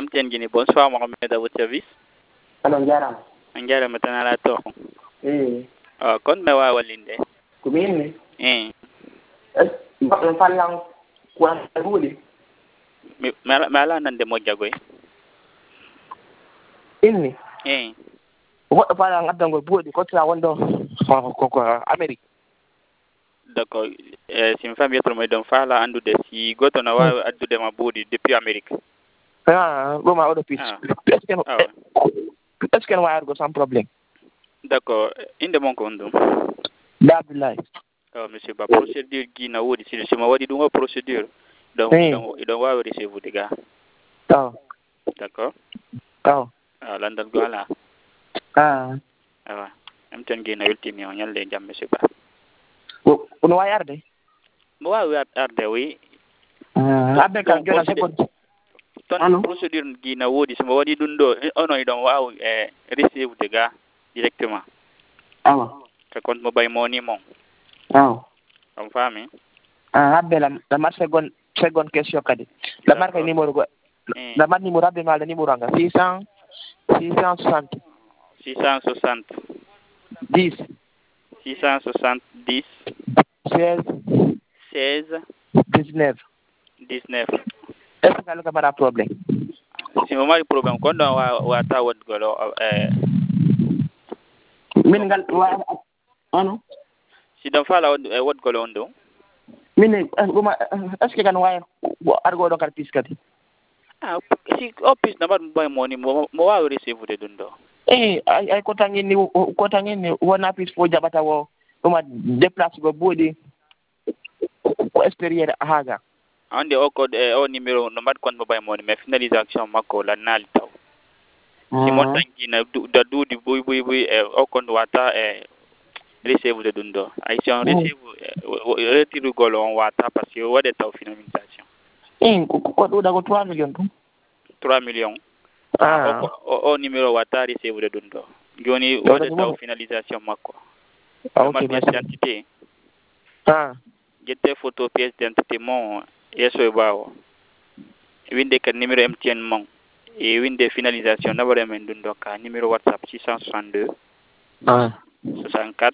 MTN Guinée, bonsoir Mohamed à votre service. Allo jaram. Angara matana to. Kon me wa walinde. Kumini. Mbak falang kuan budi. Mala nan de mo jagoy. Inni. What falang adango budi ko tra wondo ko Amerique. D'accord. Si femme yetro mo don fala andude si goto na wa addude ma budi depuis Amerique. Goma odo pis. Est-ce qu'elle va avoir sans problème? D'accord. Inde mon kondo. D'Abdoulaye. Monsieur, ba procédure qui na wodi si ma wadi dungo procédure. Donc il doit wa recevoir des gars. D'accord. Landal goala. MTN Guinée ultime on yalle jam monsieur ba. Uno wa yarde? Mo wa yarde oui. Abbe kan jona second. Ton procédure qui na wodi si ma wadi dundo ono idon wa receive des gars directement. Ka compte mo bay money mon. On fami? Abbe la mar second question kadi. La marque numéro go. La marque numéro abbe mal numéro nga 660 10 670 16 19. Est-ce que le camarade problème? Si mo mari problème ko don wa ta wad golo min ngal wa ano si don fala wad golo ndo min goma est-ce que kan wa argo do kar piskati si office na bar boy moni mo wa receive de dundo ay ko tangini wona pis fo jabata wo duma déplace go bodi ko extérieur haga ande o code o numéro no mat kon mo bay moni mais finalisation makko la nal taw si mon tanki na da dudi boy o kon wata receive de dundo ay si on receive retire golo on wata parce que wade taw finalisation ko do da ko 3 millions 3 millions o numéro wata receive de dundo joni wade taw finalisation makko ok pièce d'identité jette photo pièce d'identité mon yeso bawo winde ka numéro MTN mon et winde finalisation nabare men dundo ka numéro WhatsApp 662 64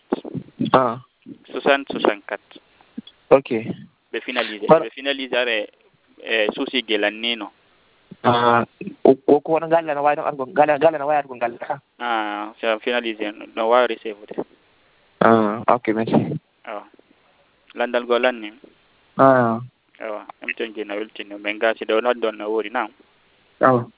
60 64 ok be finaliser souci gelanino ko wona galla na way no argo galla na way argo galla c'est finaliser no wa receive de ok merci landal golanni MTN Guinée ultime men gasi do not don na wori now